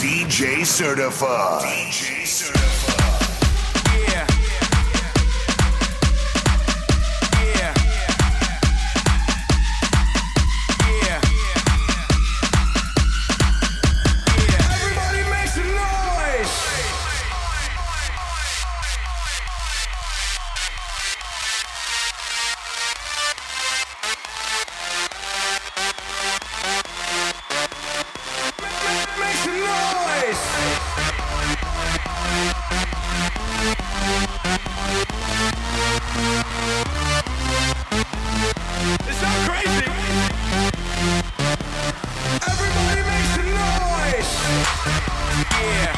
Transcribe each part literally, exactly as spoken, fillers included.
D J Certified. D J Certified. Yeah. Yeah. Yeah. Yeah. Everybody make some noise. Make some noise. It's so crazy. Everybody make some noise. Yeah.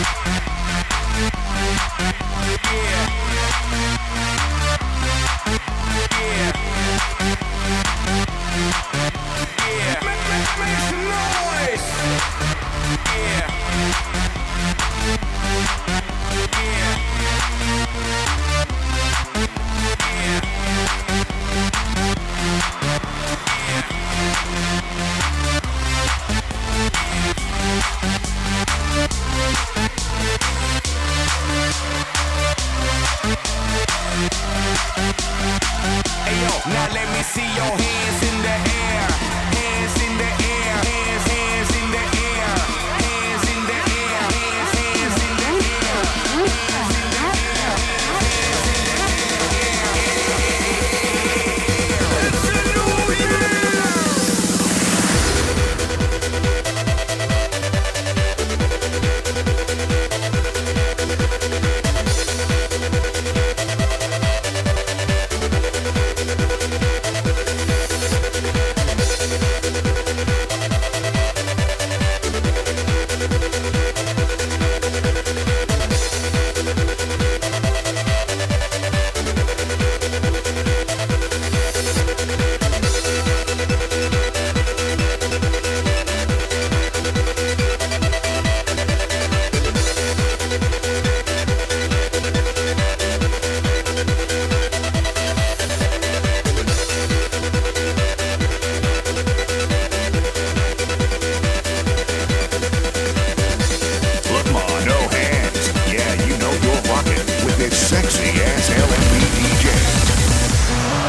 Yeah. Yeah. Yeah. Make, make, make some noise. Yeah. Yeah. Hey yo, now let me see your hands in the air. Hands in the air. Hands, hands in the air. Hands in the air. Hands, hands in the air. Hands in the air. Hands in the air. It's a new year. Look, ma, no hands. Yeah, you know you're rocking with this sexy ass L M P D J.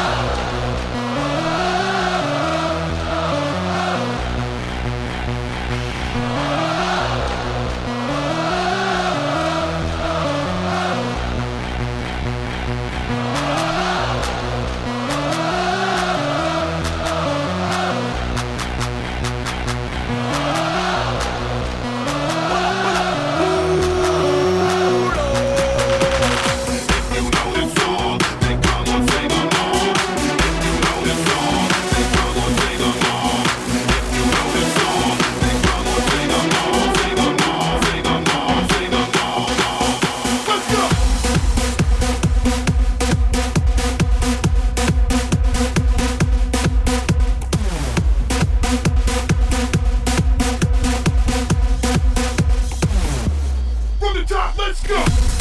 From the top, let's go!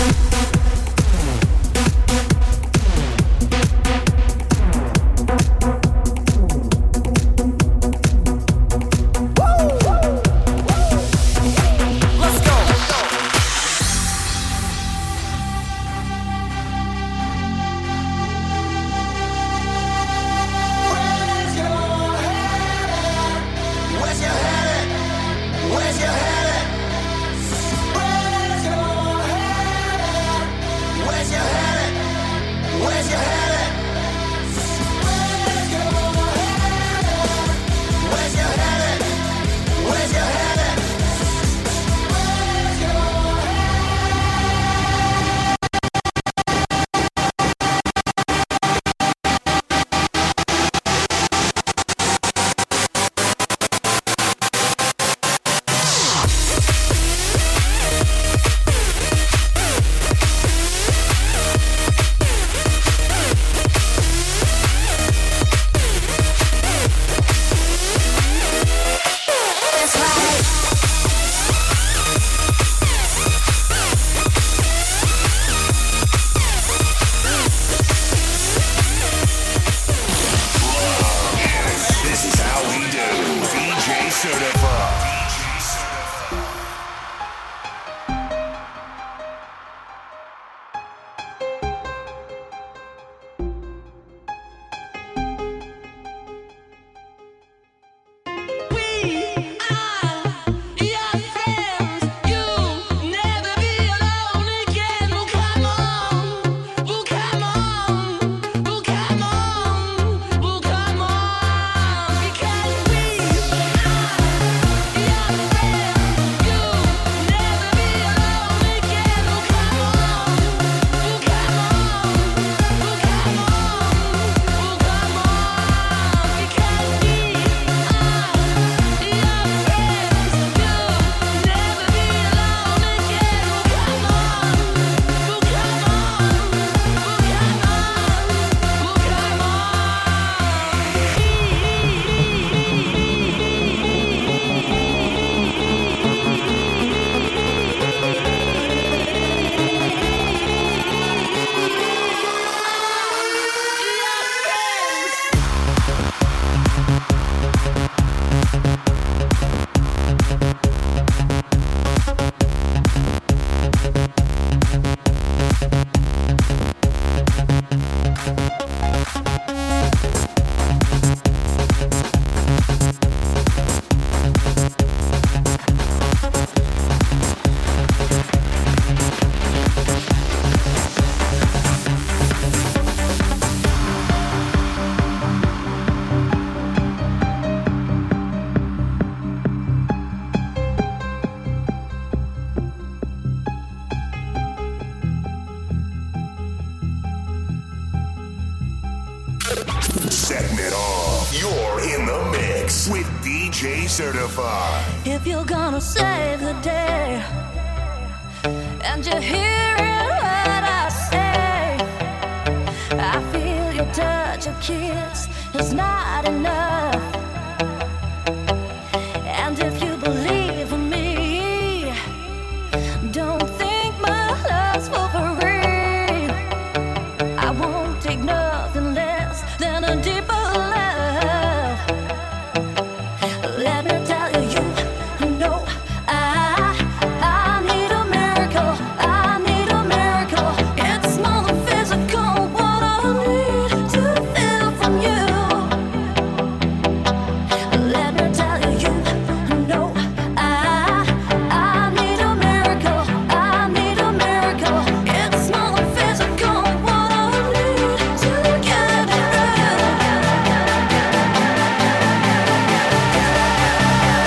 Let's go. Where's your head at? Where's your head at? Where's your head at? Where's your head at? Where's your head at? Where's your head at? Where's your head at? Where's your This is how we do. D J Certified. J certified. If you're gonna save the day and you're hearing what I say, I feel your touch, your kiss is not enough. And if you believe in me, don't think my love's for free. I won't take nothing less than a deeper love. Let me tell you, you know I, I need a miracle. I need a miracle. It's more than physical. What I need to feel from you. Let me tell you, you know I, I need a miracle. I need a miracle. It's more than physical. What I need to get through.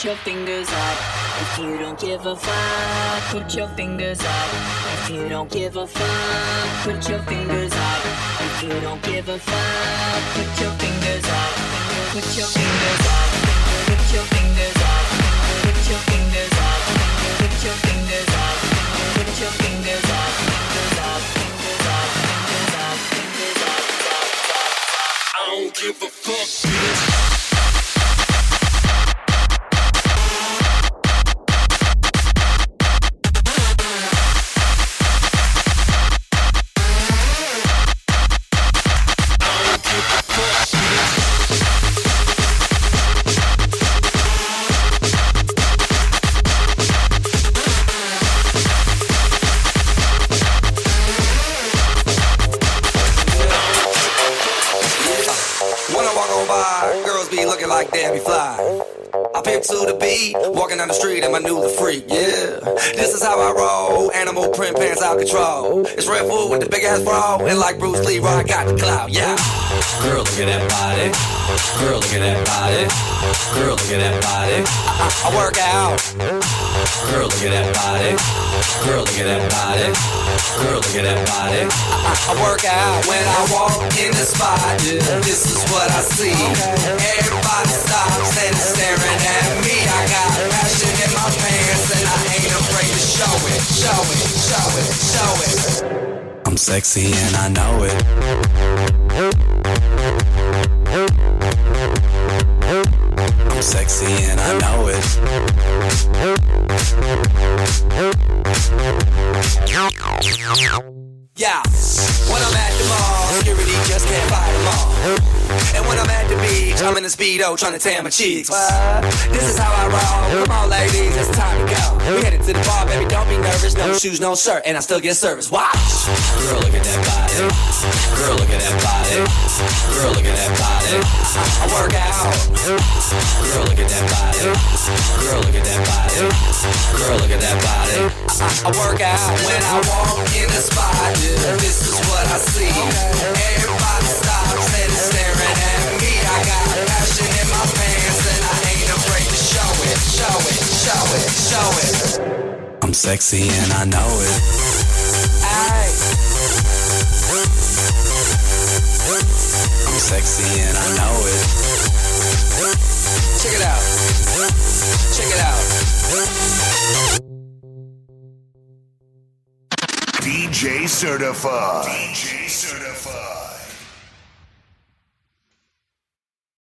put your fingers up. If you don't give a fuck, put your fingers up. If you don't give a fuck, put your fingers up. If you don't give a fuck, put your fingers up. Put your fingers up. Put your fingers up. Put your fingers up. Put your fingers up. Put your fingers up. Fingers up. Fingers up. Fingers up. Fingers up. I don't give a fuck, bitch. Like Debbie Fly. I pimp to the beat, walking down the street and my new the freak, yeah. This is how I roll, animal print pants out control. It's Red Bull with the big ass bra, and like Bruce Lee, I got the clout, yeah. Girl, look at that body. Girl, look at that body. Girl, look at that body. I, I, I work out. Girl, look at that body. Girl, look at that body. Girl, look at that body. I, I, I work out when I walk in the spot. Yeah, this is what I see. Everybody stops and is staring at me. I got passion in my pants and I ain't afraid to show it, show it, show it, show it. I'm sexy and I know it. I'm sexy and I know it. Yeah, when I'm at the mall, security just can't fight them all. And when I'm at the beach, I'm in the Speedo trying to tan my cheeks. What? This is how I roll. Come on, ladies, it's time to go. We headed to the bar, baby, don't be nervous. No shoes, no shirt, and I still get service. Watch. Girl, look at that body. Girl, look at that body. Girl, look at that body. I, I work out. Girl, look at that body. Girl, look at that body. Girl, look at that body. I, I work out when I walk in the spot. Yeah, this is what I see. Everybody stops and is staring at me. I got passion in my pants and I ain't afraid to show it, show it, show it, show it. I'm sexy and I know it. Aye. I'm sexy and I know it. Check it out. Check it out. D J Certified. D J Certified.